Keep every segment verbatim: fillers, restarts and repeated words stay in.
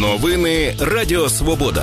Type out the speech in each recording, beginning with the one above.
Новини Радіо Свобода.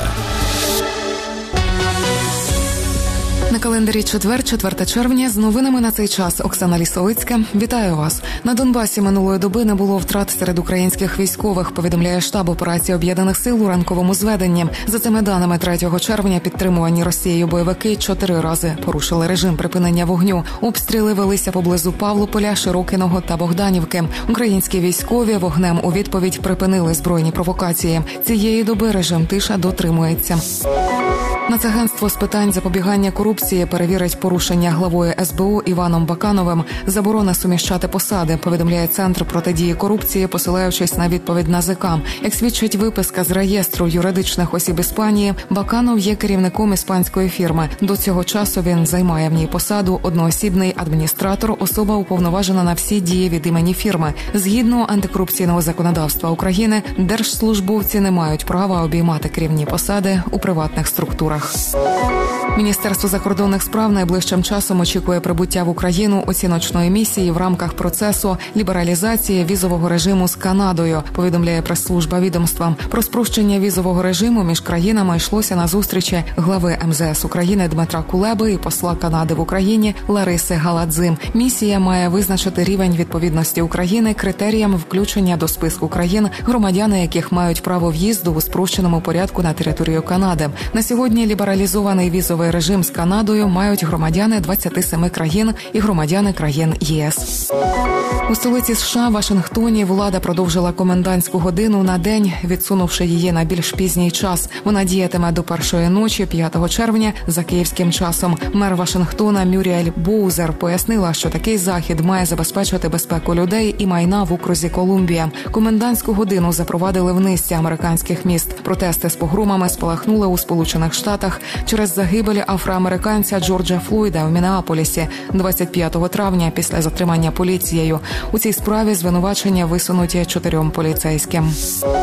На календарі четвер, четверте червня, з новинами на цей час Оксана Лісовицька. Вітаю вас. На Донбасі минулої доби не було втрат серед українських військових, повідомляє штаб операції Об'єднаних сил у ранковому зведенні. За цими даними, третього червня підтримувані Росією бойовики чотири рази порушили режим припинення вогню. Обстріли велися поблизу Павлополя, Широкиного та Богданівки. Українські військові вогнем у відповідь припинили збройні провокації. Цієї доби режим тиша дотримується. Нацагентство з питань запобігання корупції перевірить порушення главою ес бе у Іваном Бакановим. Заборона суміщати посади, повідомляє Центр протидії корупції, посилаючись на відповідь НАЗК. Як свідчить виписка з реєстру юридичних осіб Іспанії, Баканов є керівником іспанської фірми. До цього часу він займає в ній посаду одноосібний адміністратор, особа уповноважена на всі дії від імені фірми. Згідно антикорупційного законодавства України, держслужбовці не мають права обіймати керівні посади у приватних структурах. Міністерство закордонних справ найближчим часом очікує прибуття в Україну оціночної місії в рамках процесу лібералізації візового режиму з Канадою, повідомляє прес-служба відомства. Про спрощення візового режиму між країнами йшлося на зустрічі глави ем зе ес України Дмитра Кулеби і посла Канади в Україні Лариси Галадзим. Місія має визначити рівень відповідності України критеріям включення до списку країн, громадяни яких мають право в'їзду у спрощеному порядку на територію Канади. На сьогодні лібералізований візовий режим з Канадою мають громадяни двадцяти семи країн і громадяни країн ЄС. У столиці США, Вашингтоні, влада продовжила комендантську годину на день, відсунувши її на більш пізній час. Вона діятиме до першої ночі, п'ятого червня, за київським часом. Мер Вашингтона Мюріель Боузер пояснила, що такий захід має забезпечити безпеку людей і майна в окрузі Колумбія. Комендантську годину запровадили в низці американських міст. Протести з погромами спалахнули у Сполучених Штатах через загибель афроамериканця Джорджа Флойда в Міннеаполісі двадцять п'ятого травня після затримання поліцією. У цій справі звинувачення висунуті чотирьом поліцейським.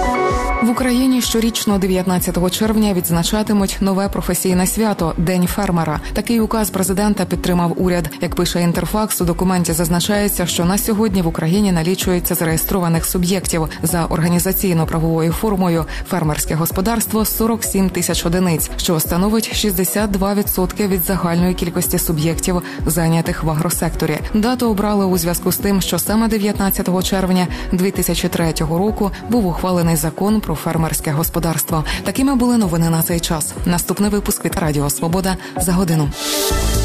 В Україні щорічно дев'ятнадцятого червня відзначатимуть нове професійне свято – День фермера. Такий указ президента підтримав уряд. Як пише Інтерфакс, у документі зазначається, що на сьогодні в Україні налічується зареєстрованих суб'єктів за організаційно-правовою формою фермерське господарство сорок сім тисяч одиниць, що становить шістдесят два відсотки від загальної кількості суб'єктів, зайнятих в агросекторі. Дату обрали у зв'язку з тим, що саме дев'ятнадцятого червня дві тисячі третього року був ухвалений закон про фермерське господарство. Такими були новини на цей час. Наступний випуск від Радіо Свобода за годину.